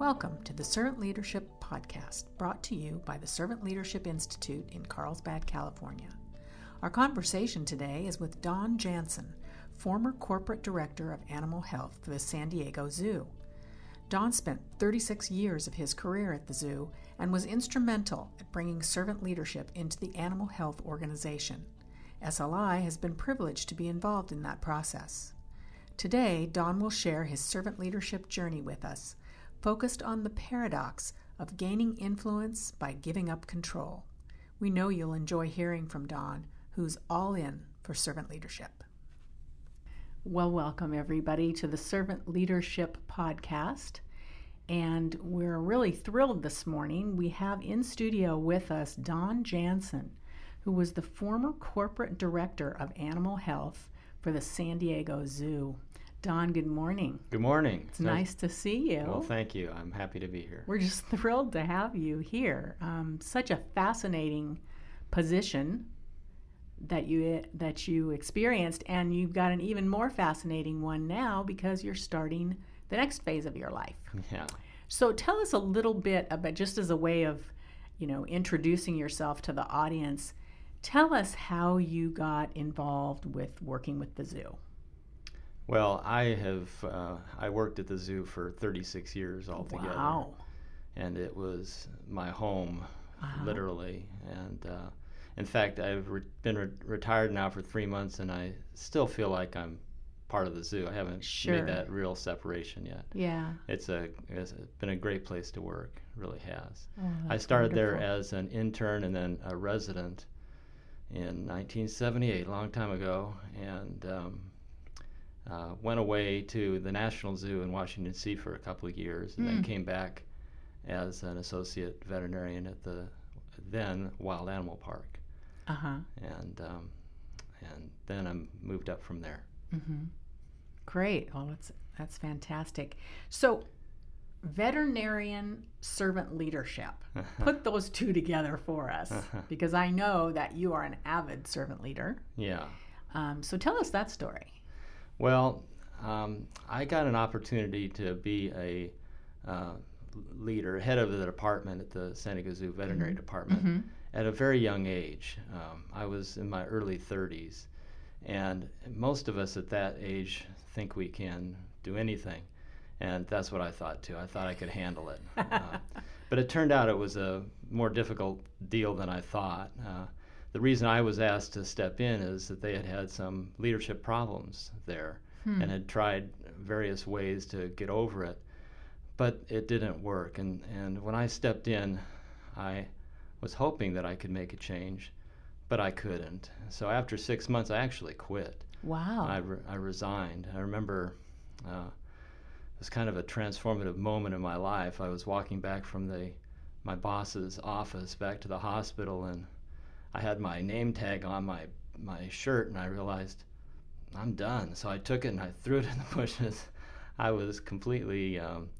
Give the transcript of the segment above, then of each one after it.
Welcome to the Servant Leadership Podcast, brought to you by the Servant Leadership Institute in Carlsbad, California. Our conversation today is with Don Jansen, former corporate director of animal health for the San Diego Zoo. Don spent 36 years of his career at the zoo and was instrumental at bringing servant leadership into the animal health organization. SLI has been privileged to be involved in that process. Today, Don will share his servant leadership journey with us, focused on the paradox of gaining influence by giving up control. We know you'll enjoy hearing from Don, who's all in for servant leadership. Well, welcome everybody to the Servant Leadership Podcast. And we're really thrilled this morning. We have in studio with us Don Jansen, who was the former corporate director of animal health for the San Diego Zoo. Don, good morning. Good morning. It's nice to see you. Well, thank you. I'm happy to be here. We're just thrilled to have you here. Such a fascinating position that you experienced, and you've got an even more fascinating one now because you're starting the next phase of your life. Yeah. So tell us a little bit about, just as a way of, introducing yourself to the audience, tell us how you got involved with working with the zoo. Well, I worked at the zoo for 36 years altogether. Wow. And it was my home, literally. And in fact, I've been retired now for 3 months, and I still feel like I'm part of the zoo. I haven't made that real separation yet. Yeah. It's been a great place to work, it really has. Oh, I started wonderful. there as an intern and then a resident in 1978, a long time ago, and went away to the National Zoo in Washington, D.C. for a couple of years, and then came back as an associate veterinarian at the then Wild Animal Park. And then I moved up from there. Mm-hmm. Great. Well, that's fantastic. So, veterinarian servant leadership. Put those two together for us, because I know that you are an avid servant leader. Yeah. So tell us that story. Well, I got an opportunity to be a leader, head of the department at the San Diego Zoo Veterinary Department at a very young age. I was in my early 30s, and most of us at that age think we can do anything, and that's what I thought too. I thought I could handle it. But it turned out it was a more difficult deal than I thought. The reason I was asked to step in is that they had had some leadership problems there and had tried various ways to get over it, but it didn't work. And when I stepped in, I was hoping that I could make a change, but I couldn't. So after 6 months, I actually quit. Wow. I resigned. I remember it was kind of a transformative moment in my life. I was walking back from my boss's office back to the hospital, and I had my name tag on my shirt, and I realized I'm done. So I took it and I threw it in the bushes. I was completely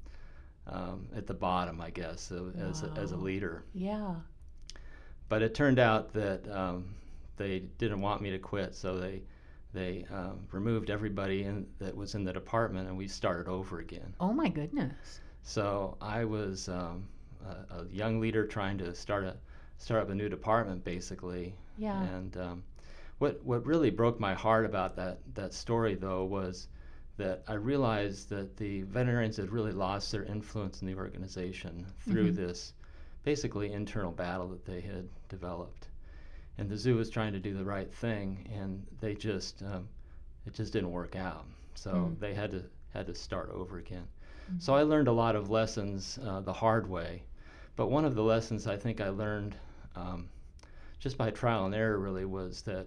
at the bottom, I guess, as a leader. Yeah. But it turned out that they didn't want me to quit, so they removed everybody that was in the department, and we started over again. Oh my goodness. So I was a young leader trying to start up a new department, basically. Yeah. And what really broke my heart about that story, though, was that I realized that the veterinarians had really lost their influence in the organization through this basically internal battle that they had developed. And the zoo was trying to do the right thing, and they just it just didn't work out. So they had to start over again. So I learned a lot of lessons the hard way. But one of the lessons I think I learned just by trial and error really was that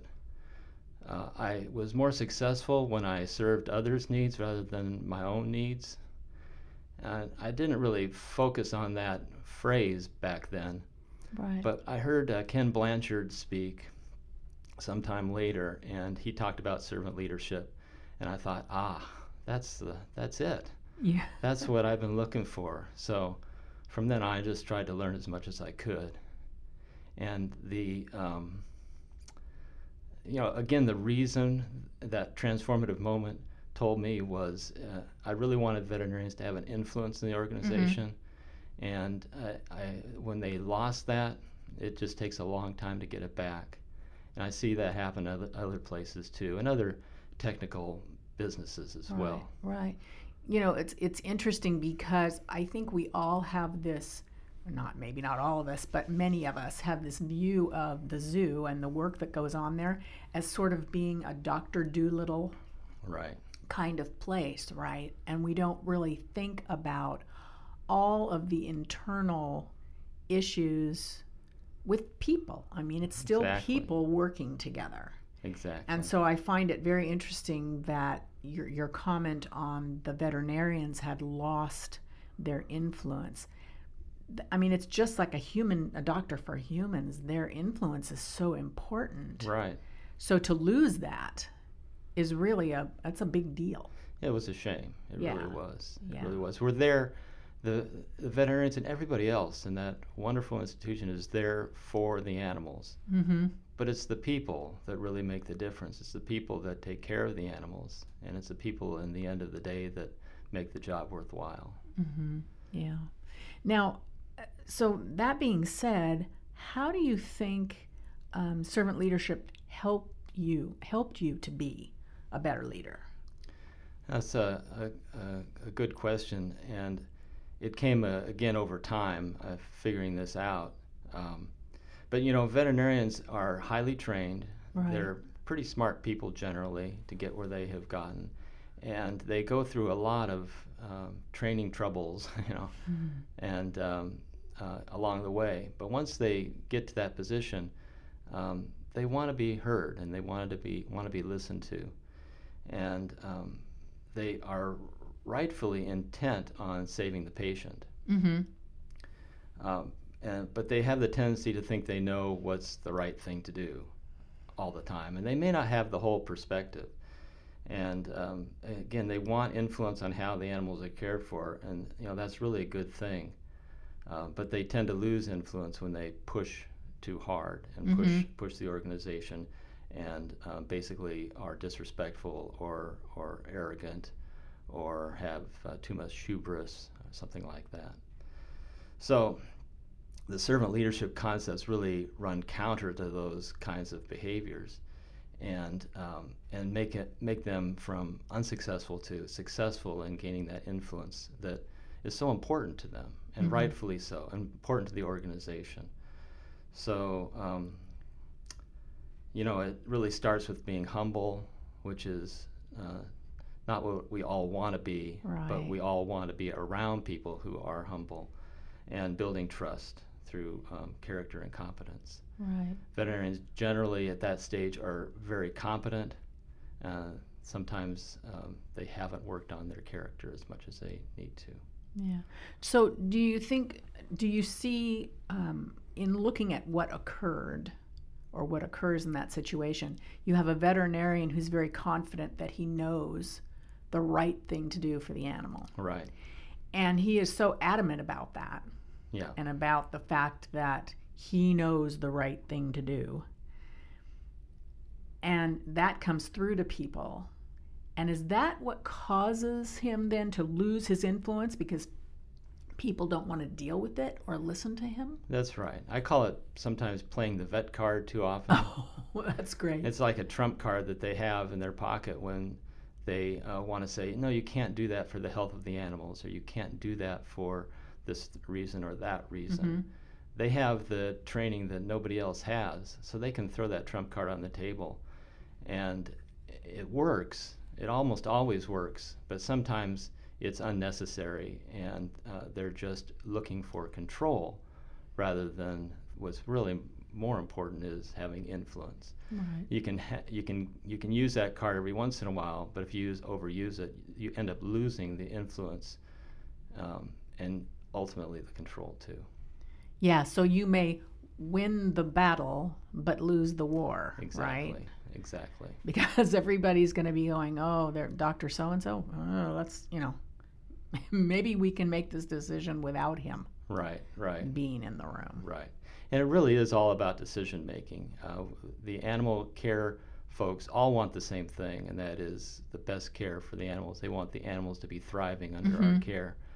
I was more successful when I served others' needs rather than my own needs. I didn't really focus on that phrase back then. Right. But I heard Ken Blanchard speak sometime later, and he talked about servant leadership. And I thought, that's it. Yeah. That's what I've been looking for. So from then on, I just tried to learn as much as I could. And again, the reason that transformative moment told me was I really wanted veterinarians to have an influence in the organization, And when they lost that, it just takes a long time to get it back. And I see that happen other places too, and other technical businesses as well. Right. You know, it's interesting because I think we all have this, maybe not all of us, but many of us have this view of the zoo and the work that goes on there as sort of being a Dr. Dolittle kind of place, right? And we don't really think about all of the internal issues with people. I mean, it's still people working together. Exactly. And so I find it very interesting that your comment on the veterinarians had lost their influence. I mean, it's just like a doctor for humans. Their influence is so important. Right. So to lose that is really that's a big deal. It was a shame. It really was. It really was. We're there. The veterinarians and everybody else in that wonderful institution is there for the animals. Mm-hmm. But it's the people that really make the difference. It's the people that take care of the animals, and it's the people in the end of the day that make the job worthwhile. Mm-hmm. Yeah. Now, so that being said, how do you think servant leadership helped you to be a better leader? That's a good question, and it came again over time, figuring this out. But you know, veterinarians are highly trained. Right. They're pretty smart people generally to get where they have gotten, and they go through a lot of training troubles, you know, and along the way. But once they get to that position, they want to be heard and they want to be listened to, and they are rightfully intent on saving the patient. Mm-hmm. But they have the tendency to think they know what's the right thing to do all the time, and they may not have the whole perspective. And again, they want influence on how the animals are cared for, and you know that's really a good thing. But they tend to lose influence when they push too hard and push the organization, and basically are disrespectful or arrogant, or have too much hubris, or something like that. So the servant leadership concepts really run counter to those kinds of behaviors, and make them from unsuccessful to successful in gaining that influence that is so important to them, and rightfully so, and important to the organization. So, you know, it really starts with being humble, which is not what we all want to be, but we all want to be around people who are humble, and building trust through character and competence. Right. Veterinarians generally at that stage are very competent. Sometimes they haven't worked on their character as much as they need to. Yeah. So do you see in looking at what occurred or what occurs in that situation, you have a veterinarian who's very confident that he knows the right thing to do for the animal. Right. And he is so adamant about that. Yeah. And about the fact that he knows the right thing to do. And that comes through to people. And is that what causes him then to lose his influence because people don't want to deal with it or listen to him? That's right. I call it sometimes playing the vet card too often. Oh, that's great. It's like a trump card that they have in their pocket when they want to say, no, you can't do that for the health of the animals, or you can't do that for this reason or that reason. They have the training that nobody else has, so they can throw that trump card on the table. And it works. It almost always works, but sometimes it's unnecessary, and they're just looking for control rather than what's really more important is having influence. Right. You can use that card every once in a while, but if you overuse it, you end up losing the influence and ultimately the control too. Yeah, so you may win the battle but lose the war, Exactly. right? Exactly. Because everybody's going to be going, oh, they're Dr. So-and-so. Oh, let's, maybe we can make this decision without him Right. being in the room. Right. And it really is all about decision making. The animal care folks all want the same thing, and that is the best care for the animals. They want the animals to be thriving under our care.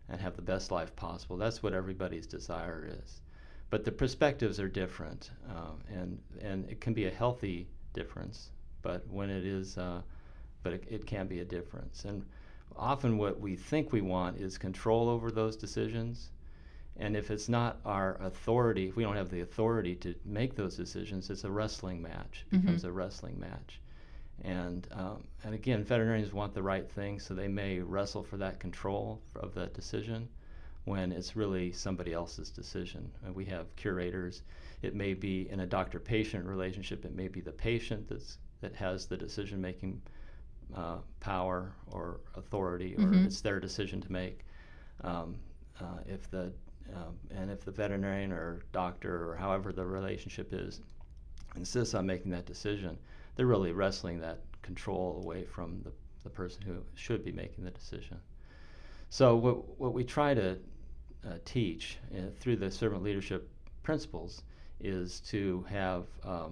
and have the best life possible. That's what everybody's desire is. But the perspectives are different, and it can be a healthy difference, but when it is, it can be a difference. And often what we think we want is control over those decisions. And if it's not our authority, if we don't have the authority to make those decisions, it's a wrestling match. It becomes a wrestling match. And again, veterinarians want the right thing, so they may wrestle for that control of that decision when it's really somebody else's decision. And we have curators. It may be in a doctor-patient relationship. It may be the patient that has the decision-making power or authority, or it's their decision to make. If the veterinarian or doctor, or however the relationship is, insists on making that decision, they're really wrestling that control away from the person who should be making the decision. So what we try to teach through the servant leadership principles is to have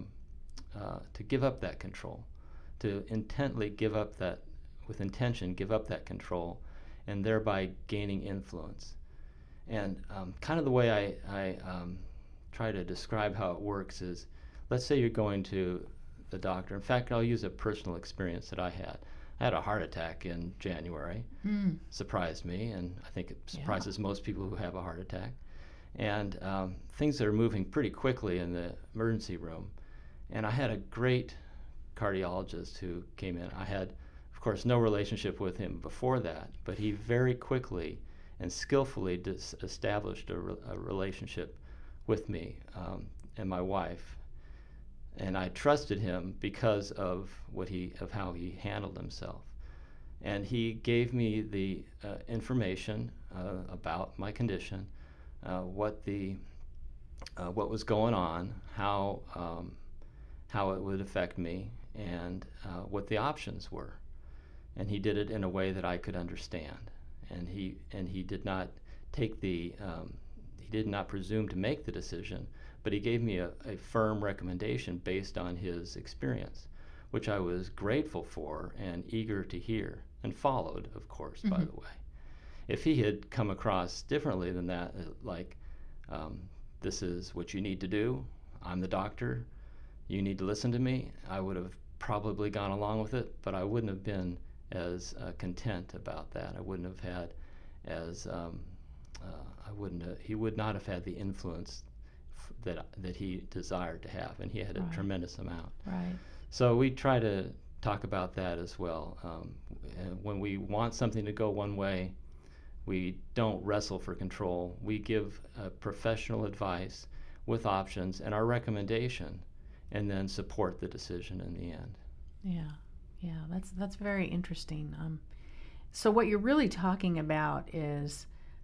to give up that control, to intently give up that, with intention, give up that control, and thereby gaining influence. And kind of the way I try to describe how it works is, let's say you're going to the doctor. In fact, I'll use a personal experience that I had. I had a heart attack in January. Surprised me, and I think it surprises most people who have a heart attack. And things are moving pretty quickly in the emergency room. And I had a great cardiologist who came in. I had, of course, no relationship with him before that, but he very quickly and skillfully established a relationship with me and my wife. And I trusted him because of how he handled himself. And he gave me the information about my condition, what was going on, how it would affect me, and what the options were. And he did it in a way that I could understand. And he did not he did not presume to make the decision, but he gave me a firm recommendation based on his experience, which I was grateful for and eager to hear, and followed, of course, by the way. If he had come across differently than that, like, this is what you need to do, I'm the doctor, you need to listen to me, I would have probably gone along with it, but I wouldn't have been as content about that. I wouldn't have had he would not have had the influence that he desired to have, and he had a tremendous amount. Right. So we try to talk about that as well. When we want something to go one way, we don't wrestle for control. We give professional advice with options and our recommendation, and then support the decision in the end. Yeah, that's very interesting. So what you're really talking about is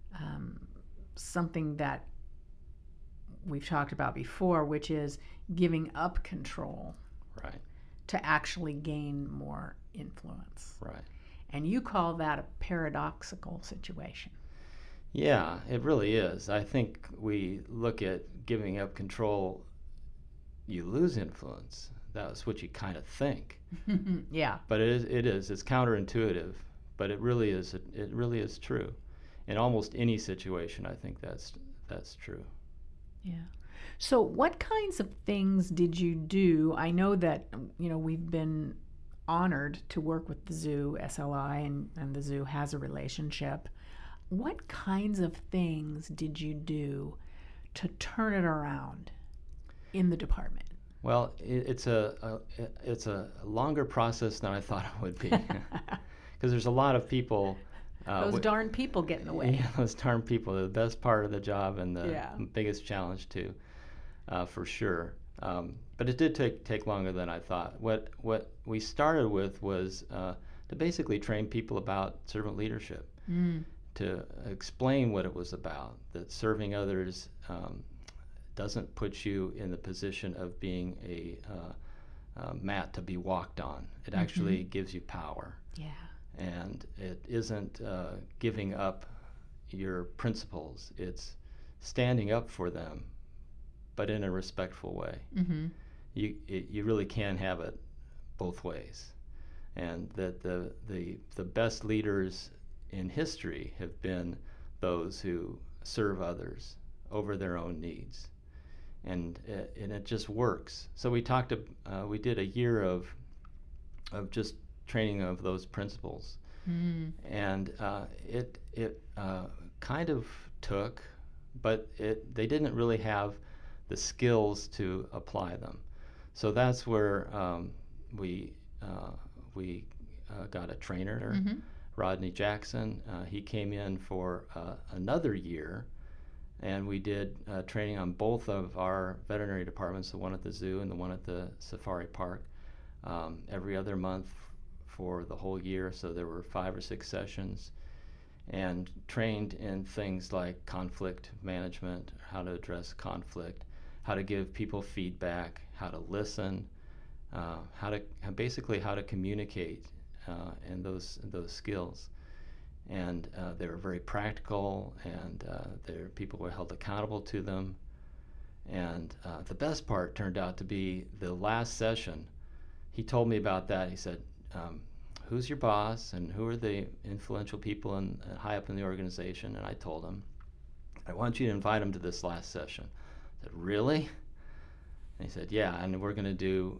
something that we've talked about before, which is giving up control, right, to actually gain more influence. Right. And you call that a paradoxical situation. Yeah, it really is. I think we look at giving up control, you lose influence. That's what you kind of think. Yeah. But it is. It's counterintuitive, but it really is true. In almost any situation, I think that's true. Yeah. So what kinds of things did you do? I know that, we've been honored to work with the zoo, SLI, and the zoo has a relationship. What kinds of things did you do to turn it around in the department? Well, it's a longer process than I thought it would be, because there's a lot of people. Those darn people get in the way. Yeah, those darn people. They're the best part of the job and the biggest challenge too, for sure. But it did take longer than I thought. What we started with was to basically train people about servant leadership, to explain what it was about, that serving others doesn't put you in the position of being a mat to be walked on. It actually gives you power. Yeah. And it isn't giving up your principles. It's standing up for them, but in a respectful way. You really can have it both ways. And that the best leaders in history have been those who serve others over their own needs, and it just works. So we did a year of just training of those principles, and it kind of took, but they didn't really have the skills to apply them. So that's where we got a trainer, Rodney Jackson. He came in for another year, and we did training on both of our veterinary departments, the one at the zoo and the one at the safari park, every other month for the whole year. So there were 5 or 6 sessions, and trained in things like conflict management, how to address conflict, how to give people feedback, how to listen, how to communicate, and those skills. And they were very practical, and people were held accountable to them. And the best part turned out to be the last session. He told me about that. He said, who's your boss, and who are the influential people high up in the organization? And I told him, I want you to invite them to this last session. I said, really? And he said, yeah, and we're going to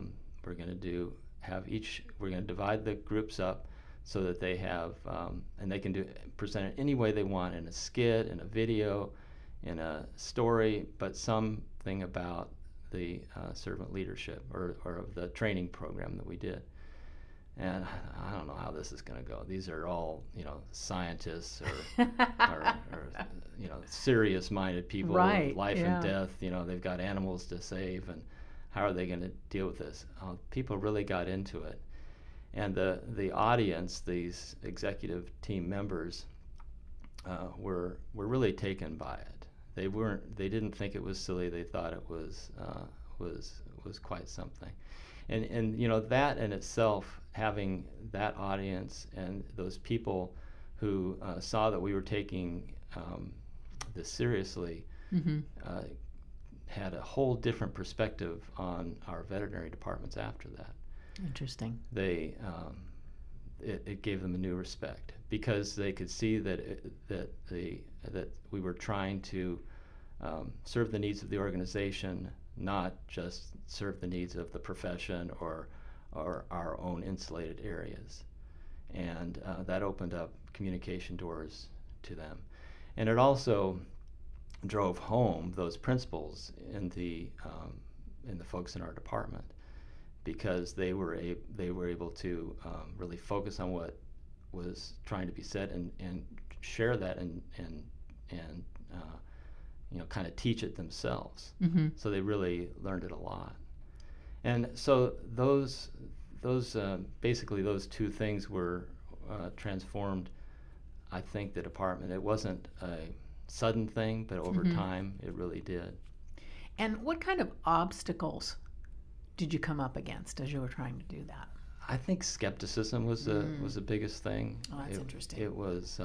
divide the groups up so that they have, and they can present it any way they want, in a skit, in a video, in a story, but something about the servant leadership or of the training program that we did. And I don't know how this is going to go. These are all, scientists or serious-minded people, right, life and death. They've got animals to save, and how are they going to deal with this? People really got into it, and the audience, these executive team members, were really taken by it. They didn't think it was silly. They thought it was quite something, and that in itself, having that audience and those people who saw that we were taking this seriously, had a whole different perspective on our veterinary departments after that. Interesting. It gave them a new respect, because they could see that we were trying to serve the needs of the organization, not just serve the needs of the profession or our own insulated areas. And that opened up communication doors to them. And it also drove home those principles in the folks in our department, because they were able to really focus on what was trying to be said and share that and kind of teach it themselves. So they really learned it a lot. And so those basically those two things were transformed, I think, the department. It wasn't a sudden thing, but over time it really did. And what kind of obstacles did you come up against as you were trying to do that? I think skepticism was the biggest thing. Oh, that's interesting. It was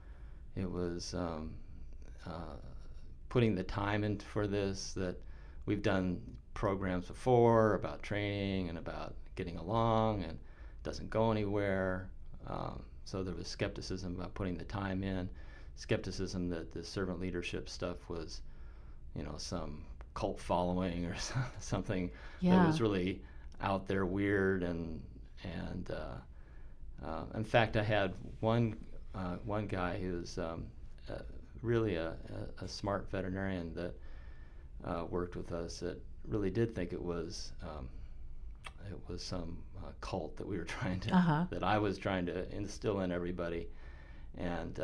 putting the time in for this, that we've done programs before about training and about getting along, and it doesn't go anywhere. So there was skepticism about putting the time in, skepticism that the servant leadership stuff was, some cult following or something that was really out there, weird, and in fact, I had one guy who was really a smart veterinarian that worked with us, that really did think it was some cult that we were trying to that I was trying to instill in everybody, and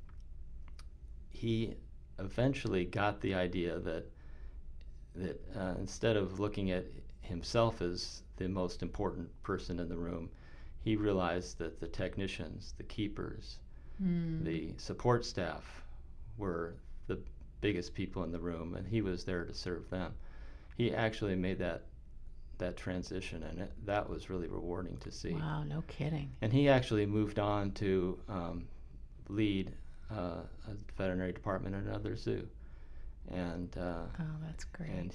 he eventually got the idea that instead of looking at himself as the most important person in the room, he realized that the technicians, the keepers, the support staff were the biggest people in the room, and he was there to serve them. He actually made that transition, and that was really rewarding to see. Wow, no kidding. And he actually moved on to lead a veterinary department in another zoo. And oh, that's great. And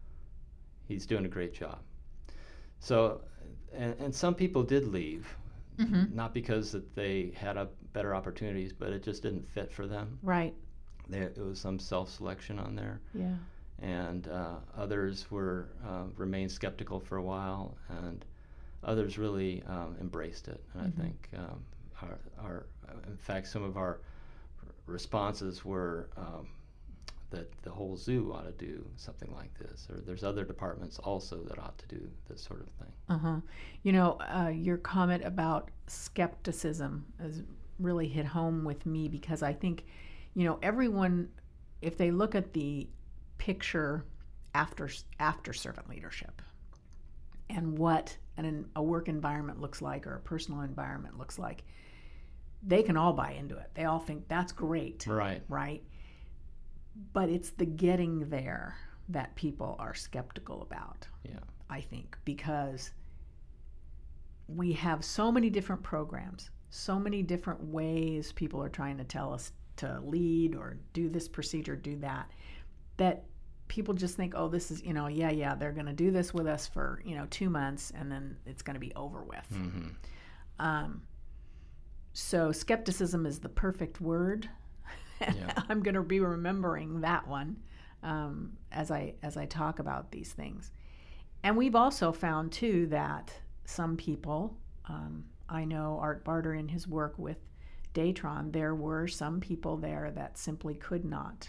he's doing a great job. So, and some people did leave not because that they had better opportunities, but it just didn't fit for them. Right. It was some self-selection on there. Yeah. And others remained skeptical for a while, and others really embraced it. And I think in fact, some of our responses were that the whole zoo ought to do something like this, or there's other departments also that ought to do this sort of thing. Your comment about skepticism has really hit home with me, because I think, everyone, if they look at the picture after servant leadership and what a work environment looks like, or a personal environment looks like, they can all buy into it. They all think that's great. Right? But it's the getting there that people are skeptical about. Yeah. I think, because we have so many different programs, so many different ways people are trying to tell us to lead or do this procedure, do that people just think, oh, this is, they're going to do this with us for, 2 months, and then it's going to be over with. Mm-hmm. So skepticism is the perfect word. Yeah. I'm going to be remembering that one as I talk about these things. And we've also found, too, that some people, I know Art Barter in his work with Datron, there were some people there that simply could not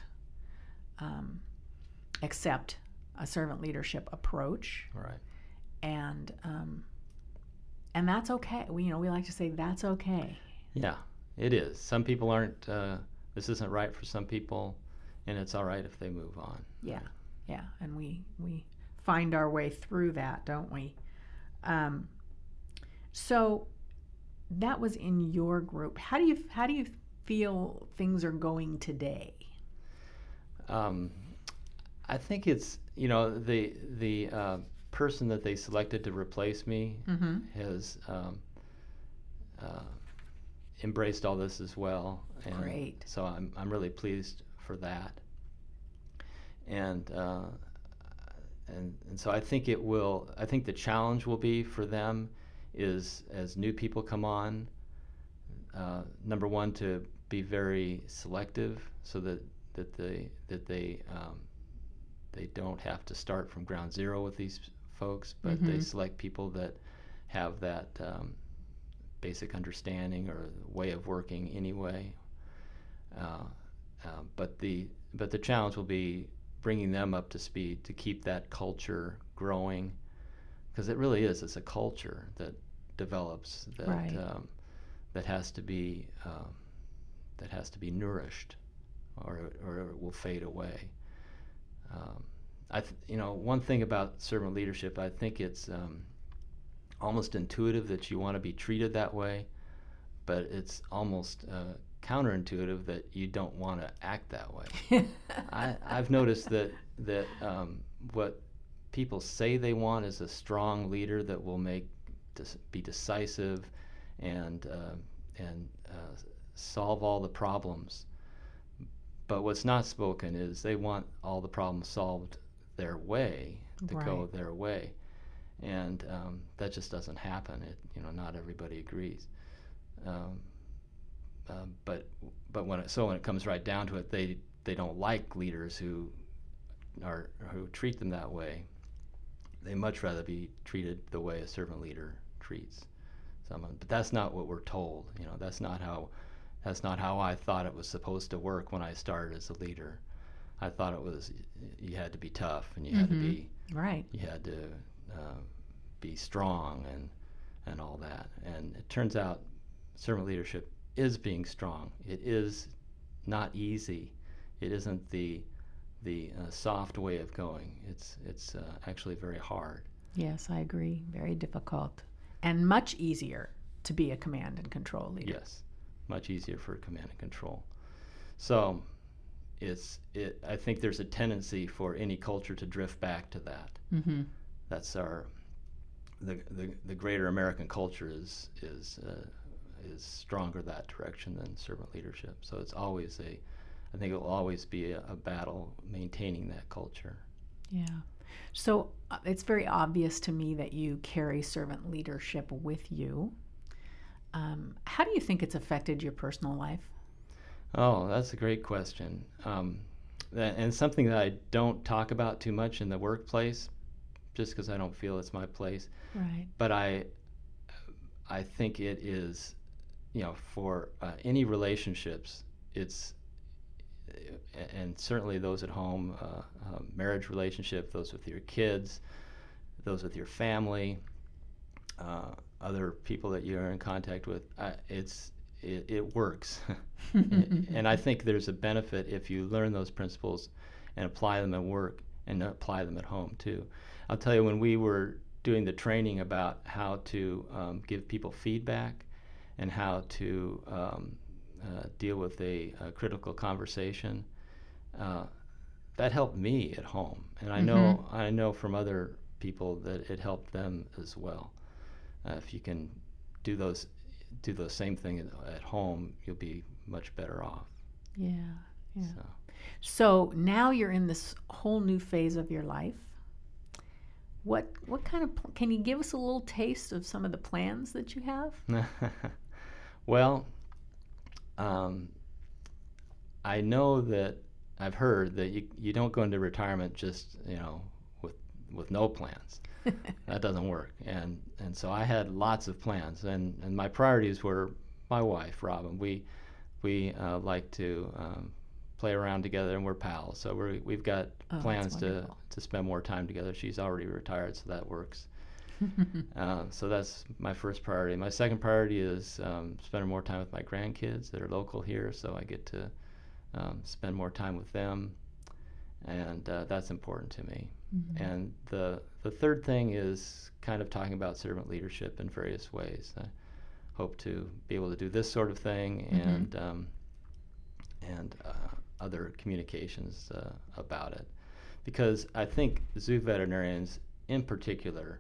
accept a servant leadership approach. Right. And that's okay. We like to say that's okay. Yeah, it is. Some people aren't, this isn't right for some people, and it's all right if they move on. Yeah, yeah. And we find our way through that, don't we? So that was in your group. How do you feel things are going today? I think it's, the person that they selected to replace me has embraced all this as well. And Great. So I'm really pleased for that. And so I think the challenge will be for them is, as new people come on, number one, to be very selective so that they don't have to start from ground zero with these folks, but they select people that have that basic understanding or way of working anyway. But the challenge will be bringing them up to speed to keep that culture growing, because it really is. It's a culture that develops that Right. That has to be nourished, or it will fade away. One thing about servant leadership, I think it's almost intuitive that you want to be treated that way, but it's almost counterintuitive that you don't want to act that way. I've noticed that what people say they want is a strong leader that will be decisive and solve all the problems. But what's not spoken is they want all the problems solved their way, to Right. go their way, and that just doesn't happen. Not everybody agrees. But when it comes right down to it, they don't like leaders who treat them that way. They much rather be treated the way a servant leader treats someone. But that's not what we're told. That's not how I thought it was supposed to work when I started as a leader. I thought it was you had to be tough, and you had to be Right. you had to be strong and all that. And it turns out servant leadership is being strong. It is not easy. It isn't the soft way of going. It's actually very hard. Yes, I agree. Very difficult, and much easier to be a command and control leader. Yes, much easier for command and control. So I think there's a tendency for any culture to drift back to that. Mm-hmm. That's the greater American culture is stronger that direction than servant leadership. So it's always I think it will always be a battle maintaining that culture. Yeah. So it's very obvious to me that you carry servant leadership with you. How do you think it's affected your personal life? Oh, that's a great question. And something that I don't talk about too much in the workplace, just because I don't feel it's my place. Right. But I think it is, for any relationships, it's, and certainly those at home, marriage relationship, those with your kids, those with your family, other people that you're in contact with, it works. And I think there's a benefit if you learn those principles and apply them at work and apply them at home too. I'll tell you, when we were doing the training about how to give people feedback and how to deal with a critical conversation, that helped me at home. And I know from other people that it helped them as well. If you can do those same thing at home, you'll be much better off. Yeah. So now you're in this whole new phase of your life. What kind of, can you give us a little taste of some of the plans that you have? Well, I know that I've heard that you don't go into retirement just with no plans. That doesn't work. And so I had lots of plans, and my priorities were my wife, Robin. We like to play around together, and we're pals. So we've got plans to spend more time together. She's already retired, so that works. So that's my first priority. My second priority is spending more time with my grandkids that are local here, so I get to spend more time with them, and that's important to me. Mm-hmm. And the third thing is kind of talking about servant leadership in various ways. I hope to be able to do this sort of thing, mm-hmm. and other communications about it, because I think zoo veterinarians in particular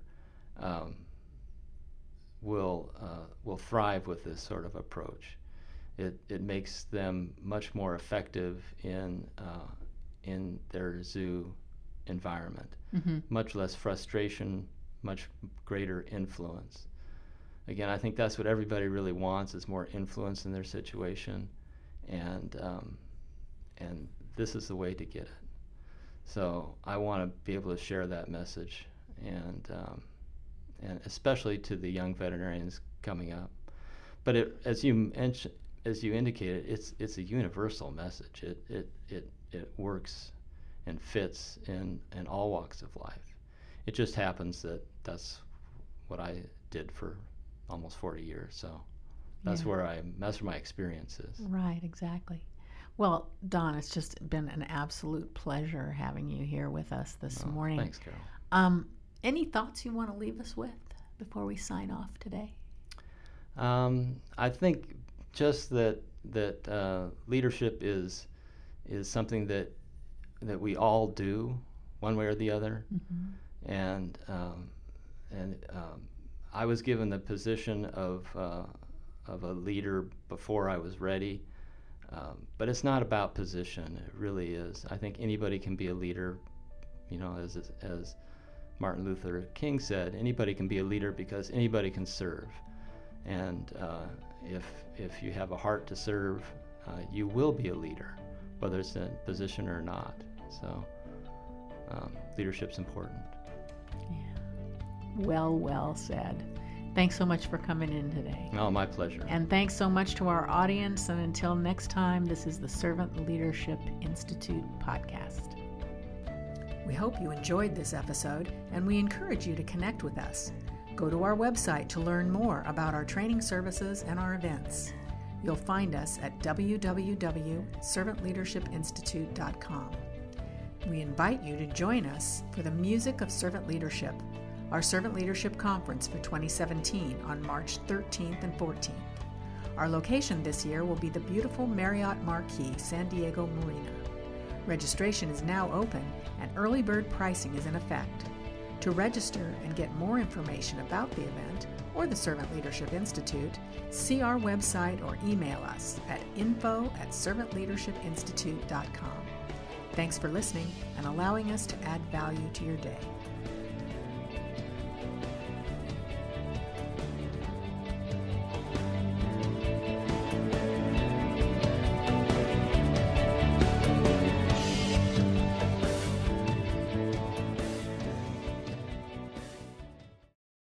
will thrive with this sort of approach. It makes them much more effective in their zoo environment. Mm-hmm. Much less frustration, much greater influence. Again, I think that's what everybody really wants, is more influence in their situation, and this is the way to get it. So I want to be able to share that message, and especially to the young veterinarians coming up. But as you indicated, it's a universal message. It works and fits in all walks of life. It just happens that that's what I did for almost 40 years. So that's where my experience is. Right, exactly. Well, Don, it's just been an absolute pleasure having you here with us this morning. Thanks, Carol. Any thoughts you want to leave us with before we sign off today? I think just that leadership is something that we all do, one way or the other. Mm-hmm. And I was given the position of a leader before I was ready, but it's not about position. It really is. I think anybody can be a leader. As Martin Luther King said, anybody can be a leader because anybody can serve. And if you have a heart to serve, you will be a leader, whether it's in a position or not. So leadership's important. Yeah. Well said. Thanks so much for coming in today. Oh, my pleasure. And thanks so much to our audience. And until next time, this is the Servant Leadership Institute podcast. We hope you enjoyed this episode, and we encourage you to connect with us. Go to our website to learn more about our training services and our events. You'll find us at www.servantleadershipinstitute.com. We invite you to join us for the Music of Servant Leadership, our Servant Leadership Conference for 2017 on March 13th and 14th. Our location this year will be the beautiful Marriott Marquis San Diego Marina. Registration is now open and early bird pricing is in effect. To register and get more information about the event or the Servant Leadership Institute, see our website or email us at info@servantleadershipinstitute.com. Thanks for listening and allowing us to add value to your day.